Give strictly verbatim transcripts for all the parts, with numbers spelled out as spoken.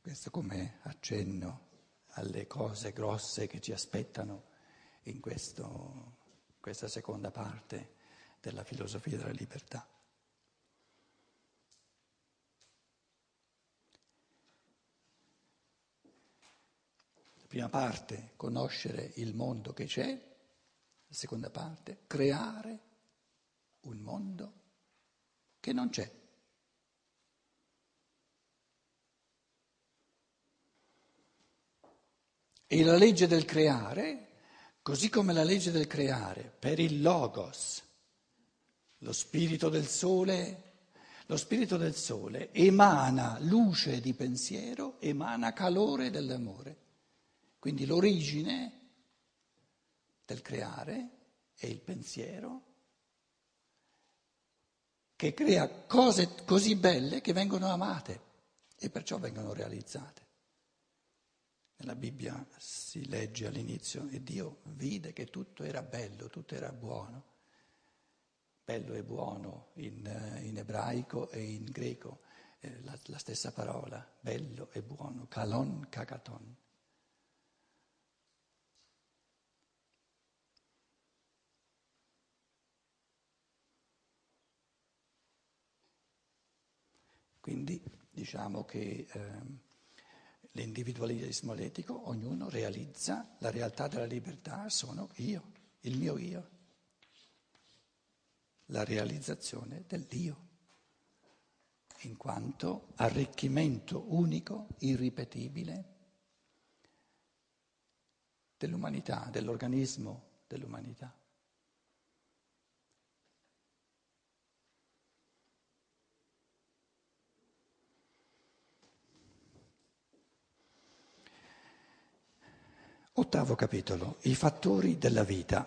Questo come accenno alle cose grosse che ci aspettano in questo, questa seconda parte della filosofia della libertà. La prima parte, conoscere il mondo che c'è, la seconda parte, creare un mondo che non c'è. E la legge del creare, così come la legge del creare per il Logos, lo spirito del sole, lo spirito del sole emana luce di pensiero, emana calore dell'amore. Quindi l'origine del creare è il pensiero che crea cose così belle che vengono amate e perciò vengono realizzate. Nella Bibbia si legge all'inizio e Dio vide che tutto era bello, tutto era buono. Bello e buono in, in ebraico e in greco, eh, la, la stessa parola, bello e buono, kalon, kagaton. Quindi diciamo che eh, l'individualismo etico, ognuno realizza la realtà della libertà, sono io, il mio io, la realizzazione dell'io, in quanto arricchimento unico, irripetibile dell'umanità, dell'organismo dell'umanità. Ottavo capitolo, i fattori della vita.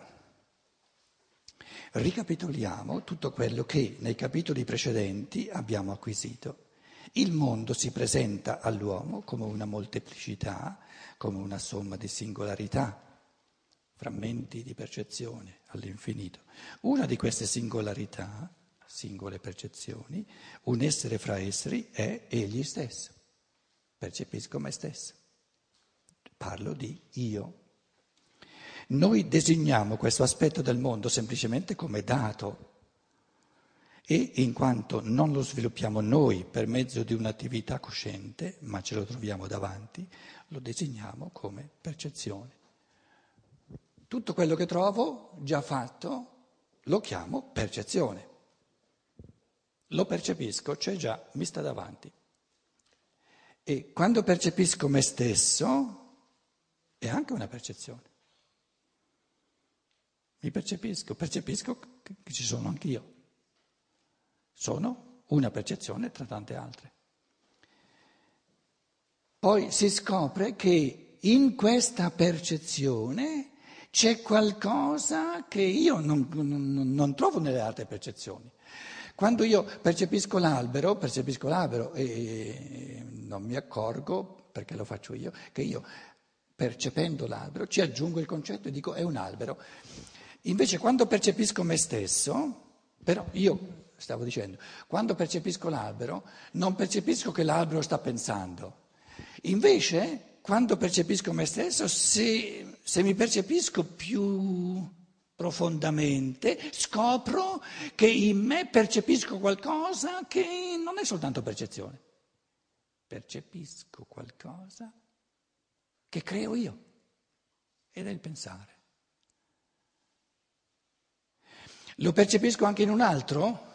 Ricapitoliamo tutto quello che nei capitoli precedenti abbiamo acquisito. Il mondo si presenta all'uomo come una molteplicità, come una somma di singolarità, frammenti di percezione all'infinito. Una di queste singolarità, singole percezioni, un essere fra esseri è egli stesso. Percepisco me stesso. Parlo di io. Noi designiamo questo aspetto del mondo semplicemente come dato e in quanto non lo sviluppiamo noi per mezzo di un'attività cosciente, ma ce lo troviamo davanti, lo designiamo come percezione. Tutto quello che trovo già fatto lo chiamo percezione. Lo percepisco, c'è già, mi sta davanti. E quando percepisco me stesso è anche una percezione. Mi percepisco, percepisco che ci sono anch'io. Sono una percezione tra tante altre. Poi si scopre che in questa percezione c'è qualcosa che io non, non, non trovo nelle altre percezioni. Quando io percepisco l'albero, percepisco l'albero e non mi accorgo, perché lo faccio io, che io percependo l'albero ci aggiungo il concetto e dico è un albero. Invece quando percepisco me stesso, però io stavo dicendo, quando percepisco l'albero non percepisco che l'albero sta pensando. Invece quando percepisco me stesso, se, se mi percepisco più profondamente, scopro che in me percepisco qualcosa che non è soltanto percezione. Percepisco qualcosa che creo io, ed è il pensare. Lo percepisco anche in un altro?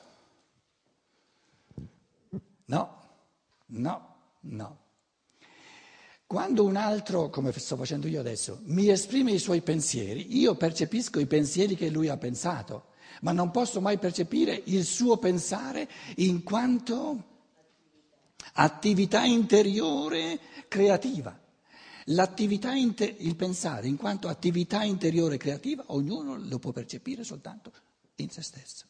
No, no, no. Quando un altro, come sto facendo io adesso, mi esprime i suoi pensieri, io percepisco i pensieri che lui ha pensato, ma non posso mai percepire il suo pensare in quanto attività interiore creativa. L'attività, inter- il pensare in quanto attività interiore creativa, ognuno lo può percepire soltanto in se stesso.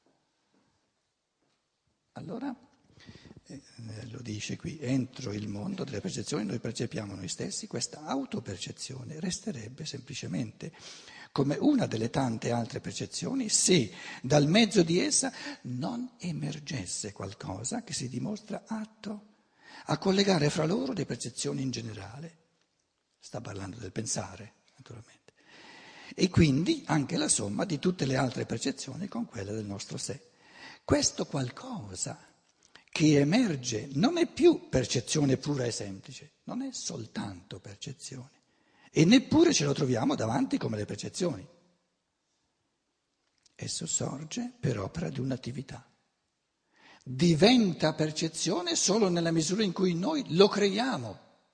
Allora, eh, lo dice qui, entro il mondo delle percezioni noi percepiamo noi stessi, questa autopercezione resterebbe semplicemente come una delle tante altre percezioni se dal mezzo di essa non emergesse qualcosa che si dimostra atto a collegare fra loro le percezioni in generale. Sta parlando del pensare, naturalmente. E quindi anche la somma di tutte le altre percezioni con quella del nostro sé. Questo qualcosa che emerge non è più percezione pura e semplice, non è soltanto percezione. E neppure ce lo troviamo davanti come le percezioni. Esso sorge per opera di un'attività. Diventa percezione solo nella misura in cui noi lo creiamo.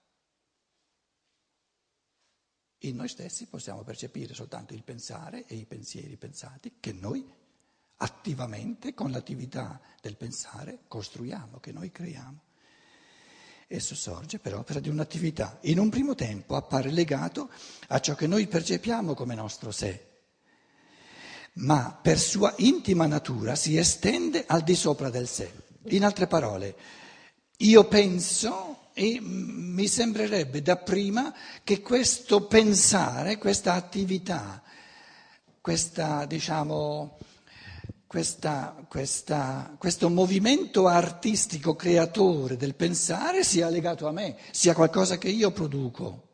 In noi stessi possiamo percepire soltanto il pensare e i pensieri pensati che noi attivamente, con l'attività del pensare, costruiamo, che noi creiamo. Esso sorge per opera di un'attività. In un primo tempo appare legato a ciò che noi percepiamo come nostro sé, ma per sua intima natura si estende al di sopra del sé. In altre parole, io penso e mi sembrerebbe dapprima che questo pensare, questa attività, questa, diciamo, questa, questa, questo movimento artistico creatore del pensare sia legato a me, sia qualcosa che io produco.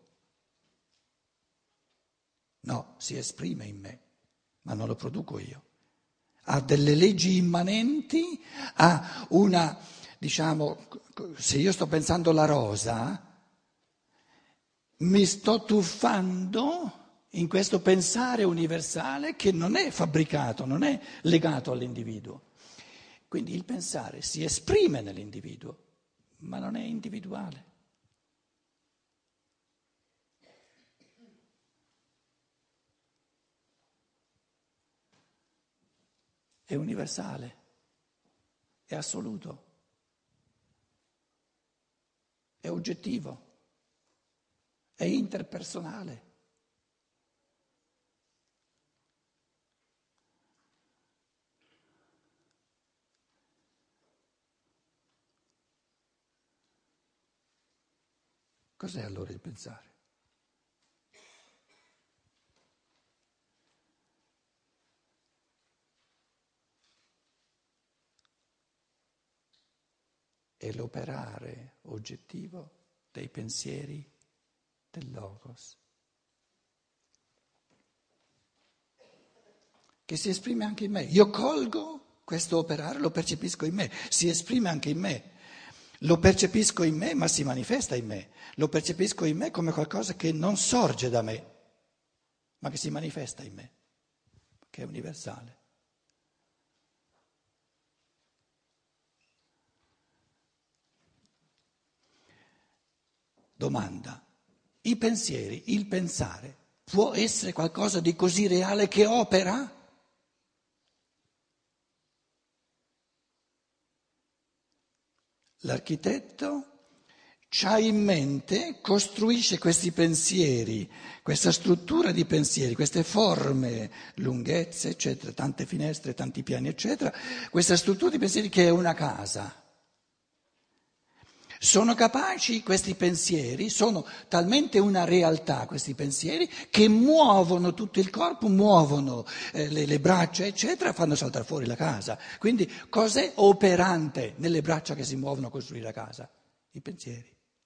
No, si esprime in me, ma non lo produco io. Ha delle leggi immanenti, ha una, diciamo, se io sto pensando alla rosa, mi sto tuffando in questo pensare universale che non è fabbricato, non è legato all'individuo. Quindi il pensare si esprime nell'individuo, ma non è individuale. È universale, è assoluto, è oggettivo, è interpersonale. Cos'è allora il pensare? È l'operare oggettivo dei pensieri del Logos, che si esprime anche in me. Io colgo questo operare, lo percepisco in me, si esprime anche in me. Lo percepisco in me, ma si manifesta in me. Lo percepisco in me come qualcosa che non sorge da me, ma che si manifesta in me, che è universale. Domanda: i pensieri, il pensare, può essere qualcosa di così reale che opera? L'architetto c'ha in mente, costruisce questi pensieri, questa struttura di pensieri, queste forme, lunghezze, eccetera, tante finestre, tanti piani, eccetera, questa struttura di pensieri che è una casa. Sono capaci questi pensieri, sono talmente una realtà questi pensieri che muovono tutto il corpo, muovono eh, le, le braccia, eccetera, fanno saltare fuori la casa. Quindi cos'è operante nelle braccia che si muovono a costruire la casa? I pensieri.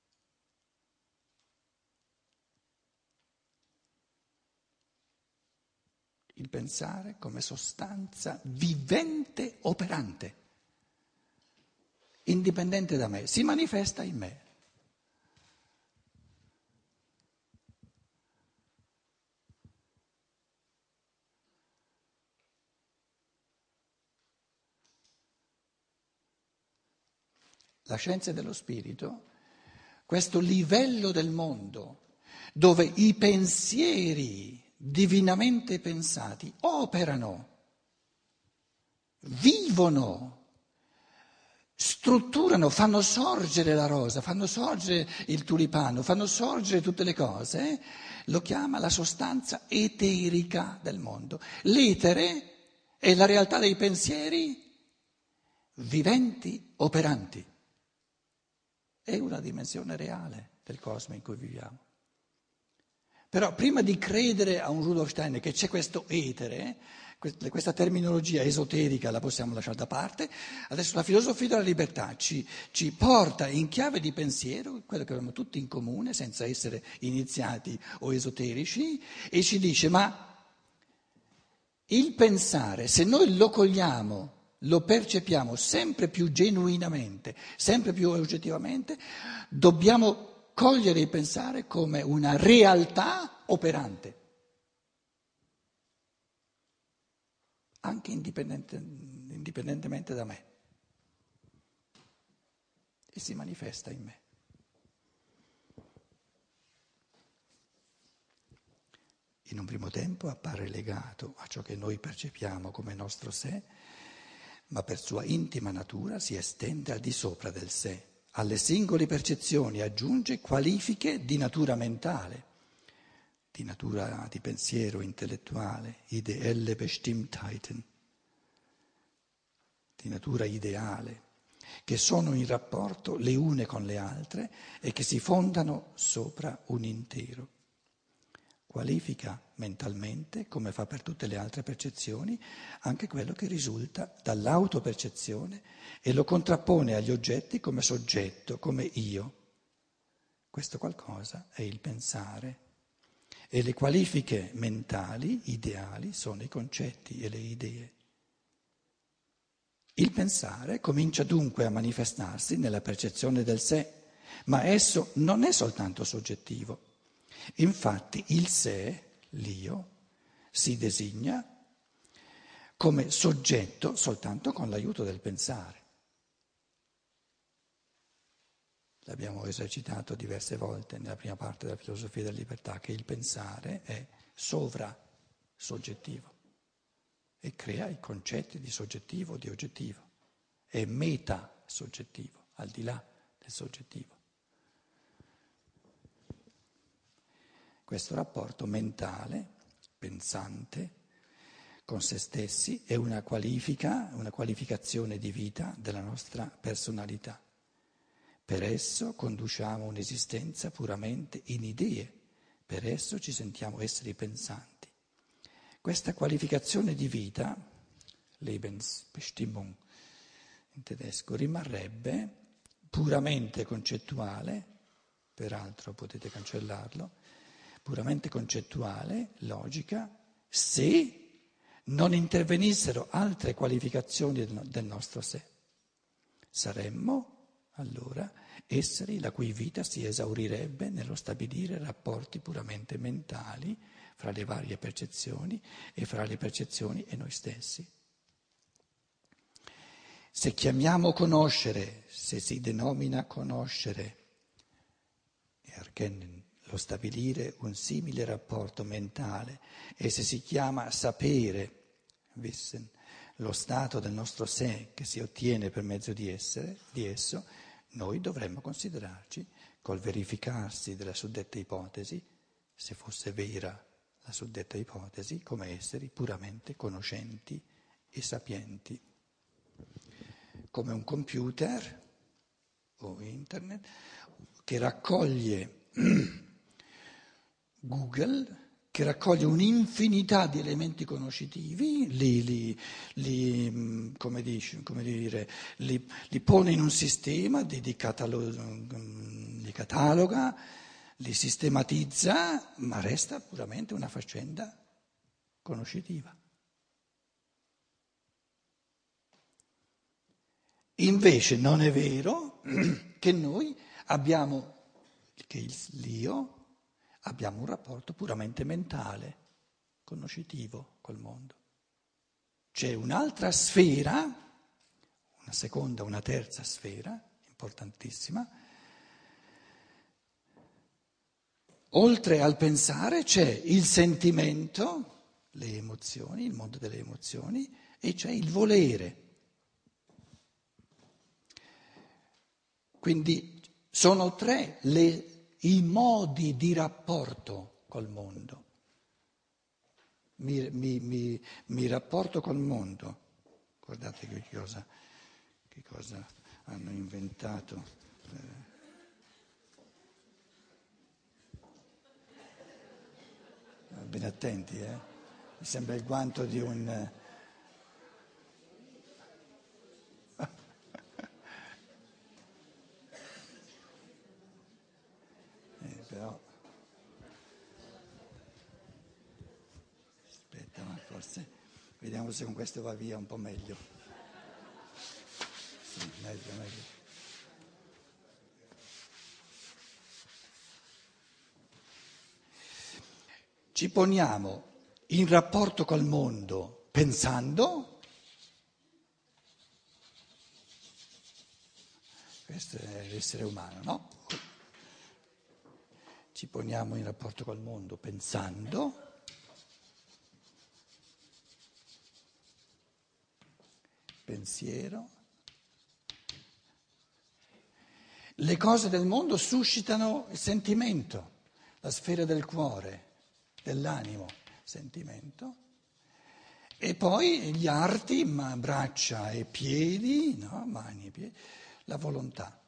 Il pensare come sostanza vivente, operante. Indipendente da me, si manifesta in me. La scienza dello spirito, questo livello del mondo dove i pensieri divinamente pensati operano, vivono, strutturano, fanno sorgere la rosa, fanno sorgere il tulipano, fanno sorgere tutte le cose, eh? Lo chiama la sostanza eterica del mondo. L'etere è la realtà dei pensieri viventi, operanti. È una dimensione reale del cosmo in cui viviamo. Però prima di credere a un Rudolf Steiner che c'è questo etere, questa terminologia esoterica la possiamo lasciare da parte, adesso la filosofia della libertà ci, ci porta in chiave di pensiero, quello che abbiamo tutti in comune, senza essere iniziati o esoterici, e ci dice ma il pensare, se noi lo cogliamo, lo percepiamo sempre più genuinamente, sempre più oggettivamente, dobbiamo cogliere il pensare come una realtà operante, anche indipendente, indipendentemente da me, e si manifesta in me. In un primo tempo appare legato a ciò che noi percepiamo come nostro sé, ma per sua intima natura si estende al di sopra del sé. Alle singole percezioni aggiunge qualifiche di natura mentale, di natura di pensiero intellettuale, ideelle Bestimmtheiten, di natura ideale, che sono in rapporto le une con le altre e che si fondano sopra un intero. Qualifica mentalmente, come fa per tutte le altre percezioni, anche quello che risulta dall'autopercezione e lo contrappone agli oggetti come soggetto, come io. Questo qualcosa è il pensare. E le qualifiche mentali, ideali, sono i concetti e le idee. Il pensare comincia dunque a manifestarsi nella percezione del sé, ma esso non è soltanto soggettivo. Infatti il sé, l'io, si designa come soggetto soltanto con l'aiuto del pensare. L'abbiamo esercitato diverse volte nella prima parte della filosofia della libertà, che il pensare è sovrasoggettivo e crea i concetti di soggettivo, di oggettivo, è metasoggettivo, al di là del soggettivo. Questo rapporto mentale, pensante, con se stessi è una qualifica, una qualificazione di vita della nostra personalità. Per esso conduciamo un'esistenza puramente in idee, per esso ci sentiamo esseri pensanti. Questa qualificazione di vita, Lebensbestimmung in tedesco, rimarrebbe puramente concettuale, peraltro potete cancellarlo, puramente concettuale, logica, se non intervenissero altre qualificazioni del nostro sé. Saremmo allora esseri la cui vita si esaurirebbe nello stabilire rapporti puramente mentali fra le varie percezioni e fra le percezioni e noi stessi. Se chiamiamo conoscere, se si denomina conoscere, erkennen, lo stabilire un simile rapporto mentale, e se si chiama sapere, wissen, lo stato del nostro sé che si ottiene per mezzo di, essere, di esso, noi dovremmo considerarci, col verificarsi della suddetta ipotesi, se fosse vera la suddetta ipotesi, come esseri puramente conoscenti e sapienti. Come un computer o internet che raccoglie Google, che raccoglie un'infinità di elementi conoscitivi, li, li, li, come dice, come dire, li, li pone in un sistema, di, di, catalo- li cataloga, li sistematizza, ma resta puramente una faccenda conoscitiva. Invece non è vero che noi abbiamo, che l'io, abbiamo un rapporto puramente mentale, conoscitivo col mondo. C'è un'altra sfera, una seconda, una terza sfera, importantissima. Oltre al pensare c'è il sentimento, le emozioni, il mondo delle emozioni, e c'è il volere. Quindi sono tre le i modi di rapporto col mondo. Mi, mi, mi, mi rapporto col mondo. Guardate che cosa, che cosa hanno inventato. Eh. State attenti, eh? Mi sembra il guanto di un... eh, però... Aspetta, ma forse... Vediamo se con questo va via un po' meglio. Sì, meglio, meglio. Ci poniamo in rapporto col mondo pensando, questo è l'essere umano, no? Ci poniamo in rapporto col mondo pensando, pensiero. Le cose del mondo suscitano il sentimento, la sfera del cuore, dell'animo, sentimento. E poi gli arti, ma braccia e piedi, no? Mani e piedi, la volontà.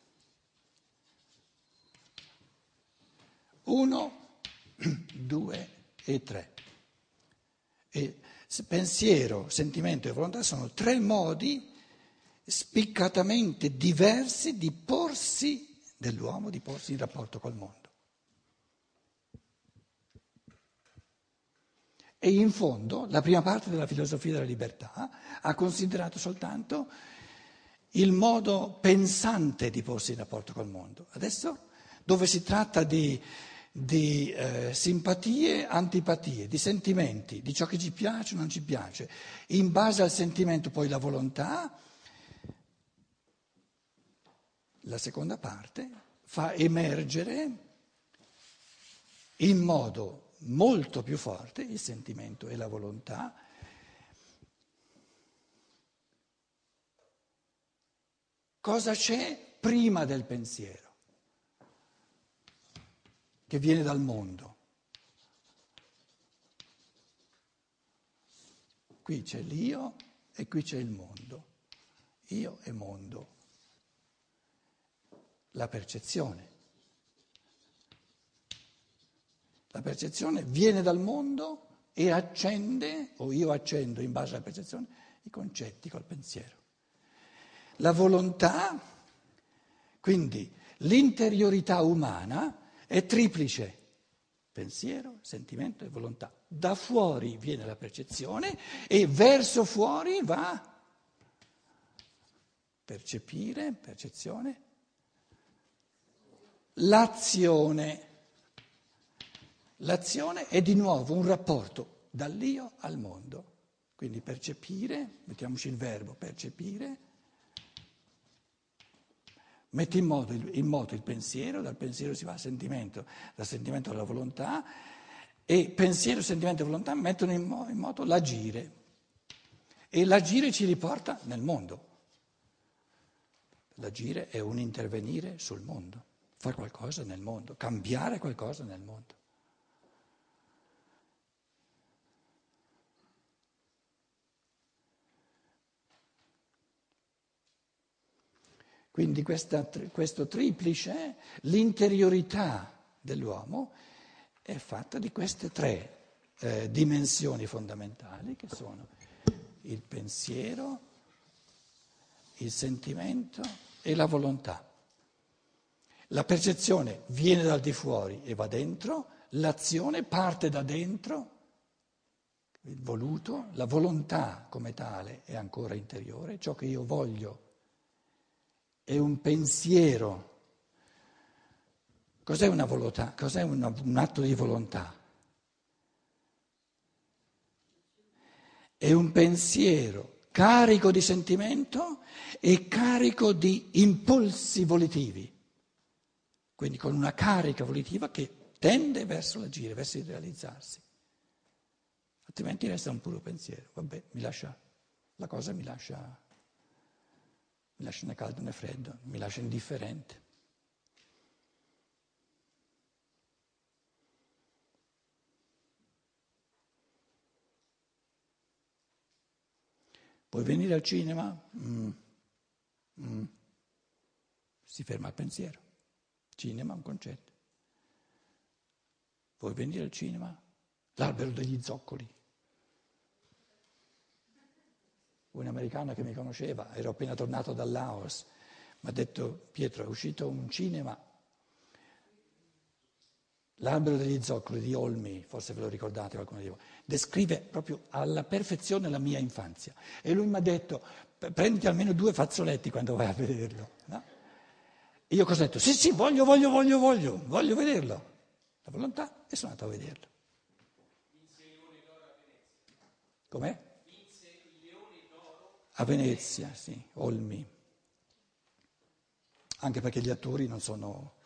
Uno, due e tre. E pensiero, sentimento e volontà sono tre modi spiccatamente diversi di porsi dell'uomo, di porsi in rapporto col mondo. E in fondo la prima parte della filosofia della libertà ha considerato soltanto il modo pensante di porsi in rapporto col mondo. Adesso, dove si tratta di, di eh, simpatie, antipatie, di sentimenti, di ciò che ci piace o non ci piace, in base al sentimento poi la volontà, la seconda parte fa emergere in modo molto più forte il sentimento e la volontà. Cosa c'è prima del pensiero, che viene dal mondo? Qui c'è l'io e qui c'è il mondo. Io e mondo. La percezione. La percezione viene dal mondo e accende, o io accendo in base alla percezione, i concetti col pensiero. La volontà, quindi l'interiorità umana, è triplice: pensiero, sentimento e volontà. Da fuori viene la percezione e verso fuori va percepire, percezione, l'azione. L'azione è di nuovo un rapporto dall'io al mondo, quindi percepire, mettiamoci il verbo percepire, mette in moto, in moto il pensiero, dal pensiero si va al sentimento, dal sentimento alla volontà, e pensiero, sentimento e volontà mettono in, mo- in moto l'agire, e l'agire ci riporta nel mondo. L'agire è un intervenire sul mondo, fare qualcosa nel mondo, cambiare qualcosa nel mondo. Quindi questa, questo triplice, l'interiorità dell'uomo, è fatta di queste tre eh, dimensioni fondamentali che sono il pensiero, il sentimento e la volontà. La percezione viene dal di fuori e va dentro, l'azione parte da dentro, il voluto, la volontà come tale è ancora interiore, ciò che io voglio è un pensiero. Cos'è una volontà? Cos'è una, un atto di volontà? È un pensiero carico di sentimento e carico di impulsi volitivi, quindi con una carica volitiva che tende verso l'agire, verso il realizzarsi. Altrimenti resta un puro pensiero. Vabbè, mi lascia, la cosa mi lascia... mi lascia né caldo né freddo, mi lascia indifferente. Puoi venire al cinema? Mm. Mm. Si ferma al pensiero. Cinema è un concetto. Vuoi venire al cinema? L'albero degli zoccoli. Un'americana che mi conosceva, ero appena tornato dal Laos, mi ha detto: Pietro, è uscito un cinema, L'albero degli zoccoli di Olmi, forse ve lo ricordate qualcuno di voi, descrive proprio alla perfezione la mia infanzia. E lui mi ha detto: prenditi almeno due fazzoletti quando vai a vederlo. No? E io cosa ho detto? Sì, sì, voglio, voglio, voglio, voglio, voglio vederlo. La volontà, e sono andato a vederlo. Com'è? A Venezia, sì, Olmi. Anche perché gli attori non sono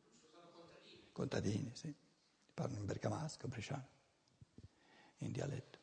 contadini, sì. Parlano in bergamasco, bresciano, in dialetto.